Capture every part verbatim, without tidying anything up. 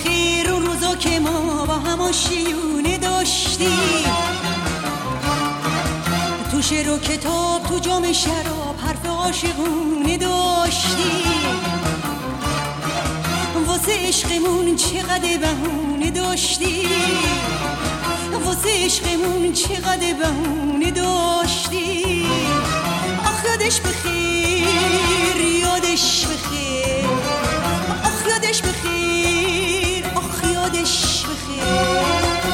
بخیر اون روزا که ما با هم آشیونه داشتیم، تو شعر و کتاب تو جام شراب حرف عاشقونه داشتیم، واسه عشقمون چقدر بهونه داشتیم، واسه عشقمون چقدر بهونه داشتیم. آخ یادش بخیر یادش بخیر، آخ یادش بخیر آخ یادش بخیر.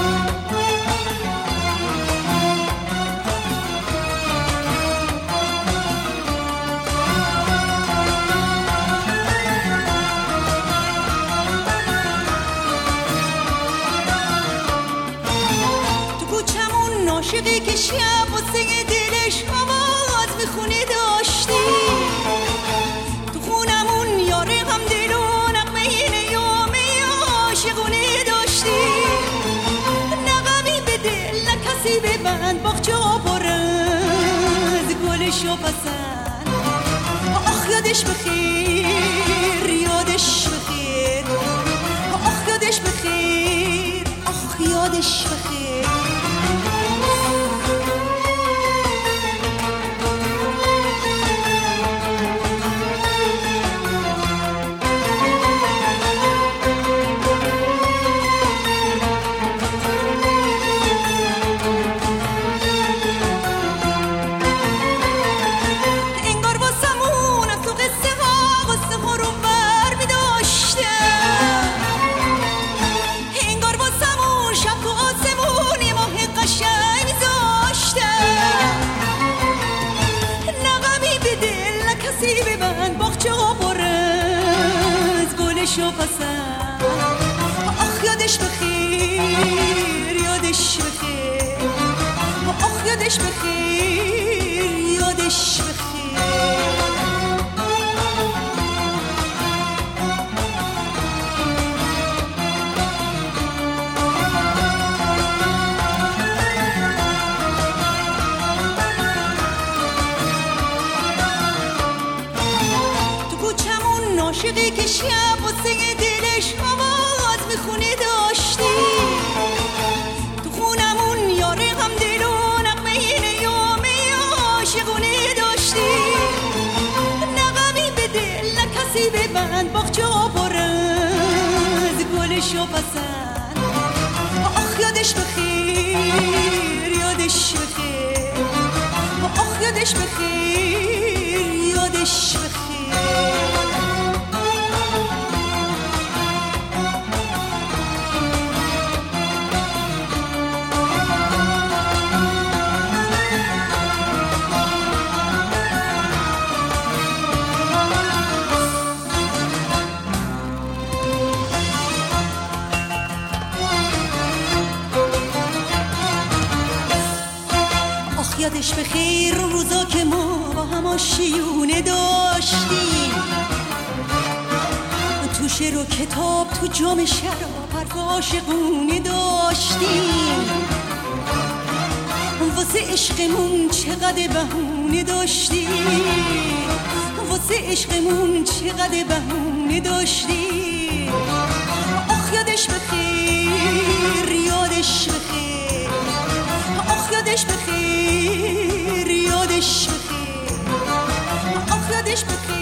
عاشقی که شب واسه دلش آواز میخونه داشتیم، تو خونمون یاره هم دل و نغمه نیامه عاشقونه داشتیم، نغمی به دل نه کسی ببند باغچه ها پر از گلش و پسند. آخ یادش بخیر یادش بخیر، آخ یادش بخیر آخ یادش بخیر. آخ یادش بخیر یادش بخیر، آخ یادش بخیر یادش بخیر. تو کوچمون عاشقی که شب واسه دلش آواز میخونه داشتیم، تو خونمون یاره هم دل و نغمه نیامه عاشقونه داشتیم، نغمی به دل نه کسی ببند باغچه ها پر از گلش و پسند. آخ یادش بخیر یادش بخیر، آخ یادش بخیر یادش بخیر. یادش بخیر اون روزا که ما با هم آشیونه داشتیم، تو شعر و کتاب تو جام شراب حرف عاشقونه داشتیم، واسه عشقمون چقدر بهونه داشتیم، واسه عشقمون چقدر بهونه داشتیم. آخ یادش بخیر یادش بخیر، آخ یادش بخیر یادش بخیر، آخ یادش بخیر.